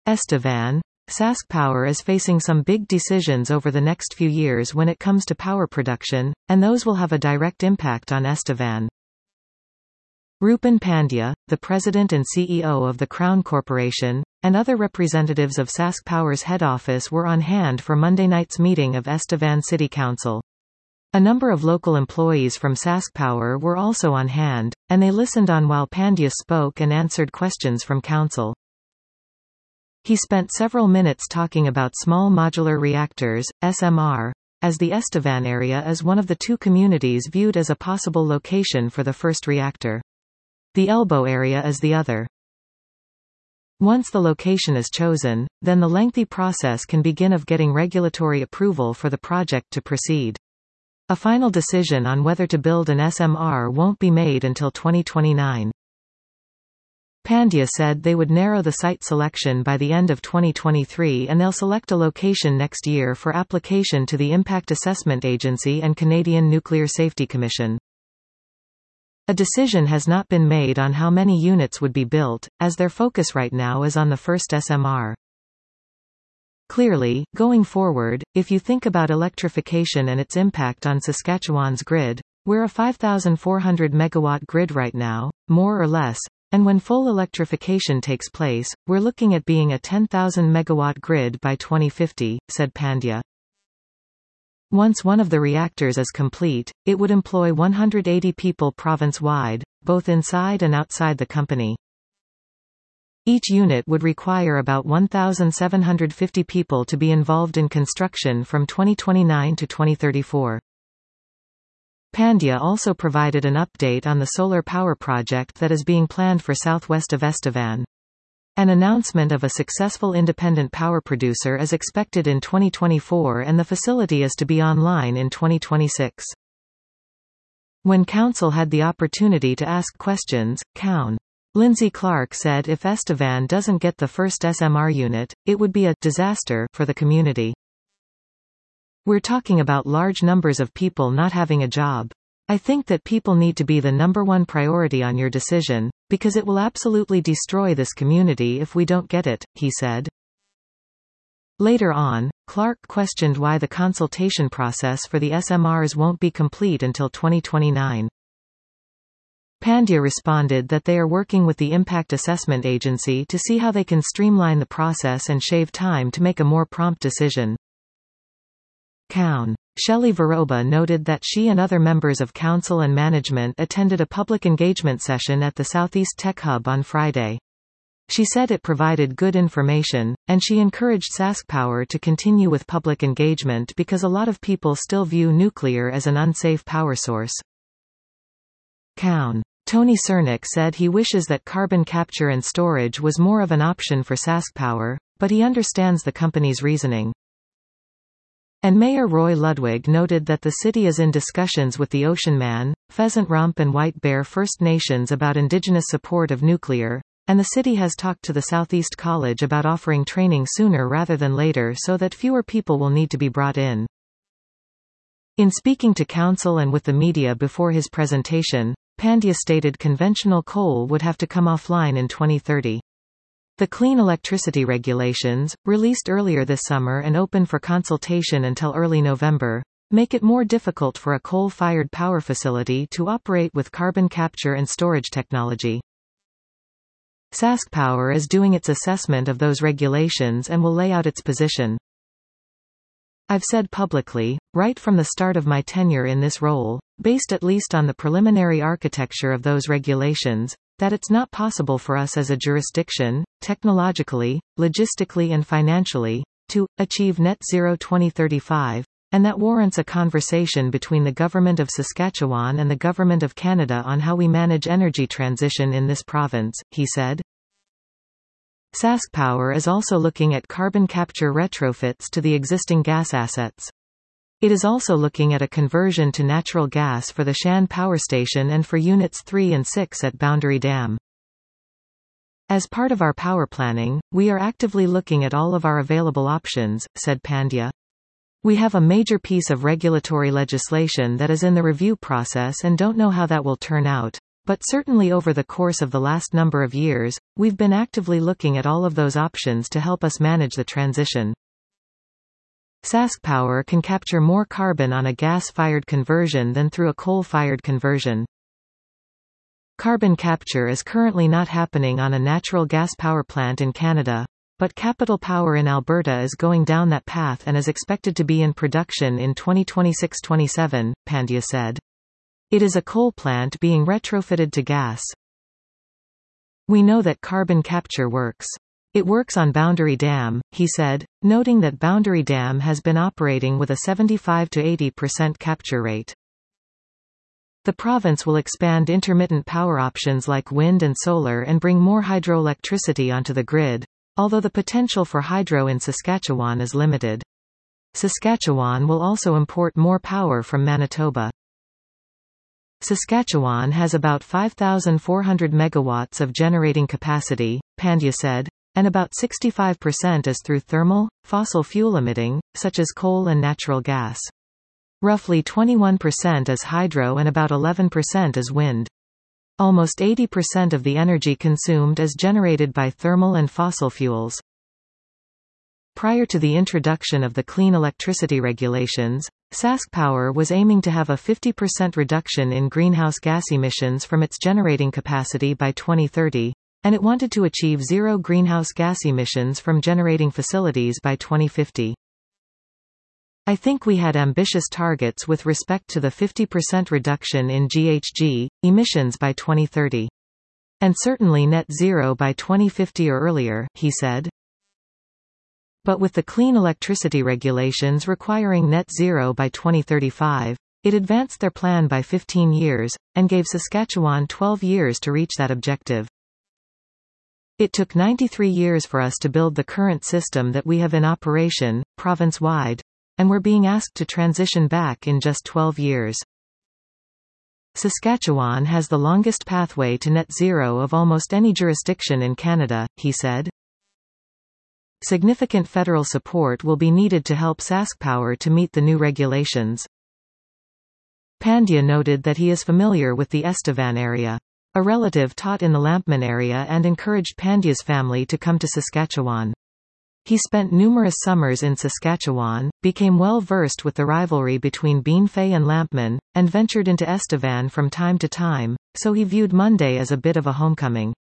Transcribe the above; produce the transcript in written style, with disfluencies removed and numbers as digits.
Estevan, SaskPower is facing some big decisions over the next few years when it comes to power production, and those will have a direct impact on Estevan. Rupan Pandya, the president and CEO of the Crown Corporation, and other representatives of SaskPower's head office were on hand for Monday night's meeting of Estevan City Council. A number of local employees from SaskPower were also on hand, and they listened on while Pandya spoke and answered questions from council. He spent several minutes talking about small modular reactors, SMR, as the Estevan area is one of the two communities viewed as a possible location for the first reactor. The Elbow area is the other. Once the location is chosen, then the lengthy process can begin of getting regulatory approval for the project to proceed. A final decision on whether to build an SMR won't be made until 2029. Pandya said they would narrow the site selection by the end of 2023 and they'll select a location next year for application to the Impact Assessment Agency and Canadian Nuclear Safety Commission. A decision has not been made on how many units would be built, as their focus right now is on the first SMR. Clearly, going forward, if you think about electrification and its impact on Saskatchewan's grid, we're a 5,400 megawatt grid right now, more or less, and when full electrification takes place, we're looking at being a 10,000 megawatt grid by 2050, said Pandya. Once one of the reactors is complete, it would employ 180 people province-wide, both inside and outside the company. Each unit would require about 1,750 people to be involved in construction from 2029 to 2034. Pandya also provided an update on the solar power project that is being planned for southwest of Estevan. An announcement of a successful independent power producer is expected in 2024 and the facility is to be online in 2026. When council had the opportunity to ask questions, Coun. Lindsay Clark said if Estevan doesn't get the first SMR unit, it would be a disaster for the community. We're talking about large numbers of people not having a job. I think that people need to be the number one priority on your decision, because it will absolutely destroy this community if we don't get it, he said. Later on, Clark questioned why the consultation process for the SMRs won't be complete until 2029. Pandya responded that they are working with the Impact Assessment Agency to see how they can streamline the process and shave time to make a more prompt decision. Coun. Shelley Varoba noted that she and other members of council and management attended a public engagement session at the Southeast Tech Hub on Friday. She said it provided good information, and she encouraged SaskPower to continue with public engagement because a lot of people still view nuclear as an unsafe power source. Coun. Tony Cernick said he wishes that carbon capture and storage was more of an option for SaskPower, but he understands the company's reasoning. And Mayor Roy Ludwig noted that the city is in discussions with the Ocean Man, Pheasant Rump and White Bear First Nations about Indigenous support of nuclear, and the city has talked to the Southeast College about offering training sooner rather than later so that fewer people will need to be brought in. In speaking to council and with the media before his presentation, Pandya stated conventional coal would have to come offline in 2030. The Clean Electricity Regulations, released earlier this summer and open for consultation until early November, make it more difficult for a coal-fired power facility to operate with carbon capture and storage technology. SaskPower is doing its assessment of those regulations and will lay out its position. I've said publicly, right from the start of my tenure in this role, based at least on the preliminary architecture of those regulations, that it's not possible for us as a jurisdiction, technologically, logistically and financially, to achieve net zero 2035, and that warrants a conversation between the Government of Saskatchewan and the Government of Canada on how we manage energy transition in this province, he said. SaskPower is also looking at carbon capture retrofits to the existing gas assets. It is also looking at a conversion to natural gas for the Shan Power Station and for Units 3 and 6 at Boundary Dam. As part of our power planning, we are actively looking at all of our available options, said Pandya. We have a major piece of regulatory legislation that is in the review process and don't know how that will turn out, But certainly over the course of the last number of years, we've been actively looking at all of those options to help us manage the transition. SaskPower can capture more carbon on a gas-fired conversion than through a coal-fired conversion. Carbon capture is currently not happening on a natural gas power plant in Canada, but Capital Power in Alberta is going down that path and is expected to be in production in 2026-27, Pandya said. It is a coal plant being retrofitted to gas. We know that carbon capture works. It works on Boundary Dam, he said, noting that Boundary Dam has been operating with a 75 to 80% capture rate. The province will expand intermittent power options like wind and solar and bring more hydroelectricity onto the grid, although the potential for hydro in Saskatchewan is limited. Saskatchewan will also import more power from Manitoba. Saskatchewan has about 5,400 megawatts of generating capacity, Pandya said, and about 65% is through thermal, fossil fuel emitting, such as coal and natural gas. Roughly 21% is hydro and about 11% is wind. Almost 80% of the energy consumed is generated by thermal and fossil fuels. Prior to the introduction of the clean electricity regulations, SaskPower was aiming to have a 50% reduction in greenhouse gas emissions from its generating capacity by 2030, and it wanted to achieve zero greenhouse gas emissions from generating facilities by 2050. I think we had ambitious targets with respect to the 50% reduction in GHG emissions by 2030. And certainly net zero by 2050 or earlier, he said. But with the clean electricity regulations requiring net zero by 2035, it advanced their plan by 15 years, and gave Saskatchewan 12 years to reach that objective. It took 93 years for us to build the current system that we have in operation, province-wide, and we're being asked to transition back in just 12 years. Saskatchewan has the longest pathway to net zero of almost any jurisdiction in Canada, he said. Significant federal support will be needed to help SaskPower to meet the new regulations. Pandya noted that he is familiar with the Estevan area. A relative taught in the Lampman area and encouraged Pandya's family to come to Saskatchewan. He spent numerous summers in Saskatchewan, became well versed with the rivalry between Bienfait and Lampman, and ventured into Estevan from time to time, so he viewed Monday as a bit of a homecoming.